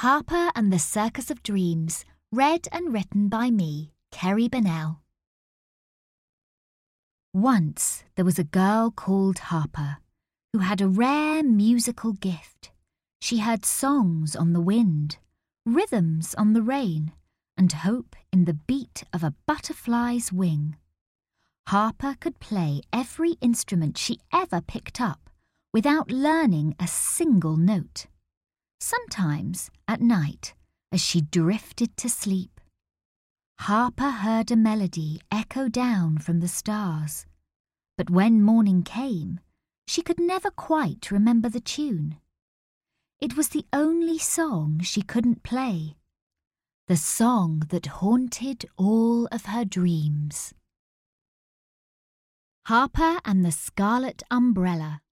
Harper and the Circus of Dreams, read and written by me, Kerry Bennell. Once there was a girl called Harper, who had a rare musical gift. She heard songs on the wind, rhythms on the rain, and hope in the beat of a butterfly's wing. Harper could play every instrument she ever picked up without learning a single note. Sometimes, at night, as she drifted to sleep, Harper heard a melody echo down from the stars. But when morning came, she could never quite remember the tune. It was the only song she couldn't play, the song that haunted all of her dreams. Harper and the Scarlet Umbrella.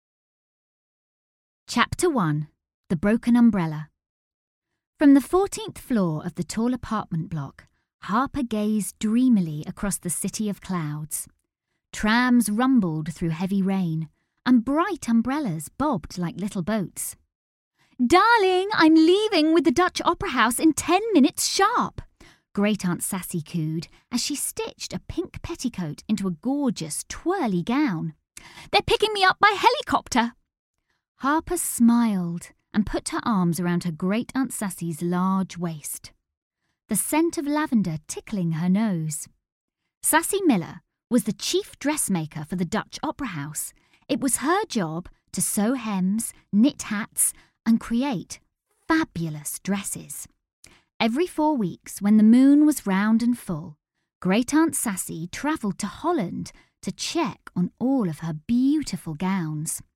Chapter 1. The Broken Umbrella. From the 14th floor of the tall apartment block, Harper gazed dreamily across the city of clouds. Trams rumbled through heavy rain, and bright umbrellas bobbed like little boats. "Darling, I'm leaving with the Dutch Opera House in 10 minutes sharp," Great Aunt Sassy cooed as she stitched a pink petticoat into a gorgeous twirly gown. "They're picking me up by helicopter." Harper smiled and put her arms around her Great Aunt Sassy's large waist, the scent of lavender tickling her nose. Sassy Miller was the chief dressmaker for the Dutch Opera House. It was her job to sew hems, knit hats, and create fabulous dresses. Every 4 weeks, when the moon was round and full, Great Aunt Sassy travelled to Holland to check on all of her beautiful gowns.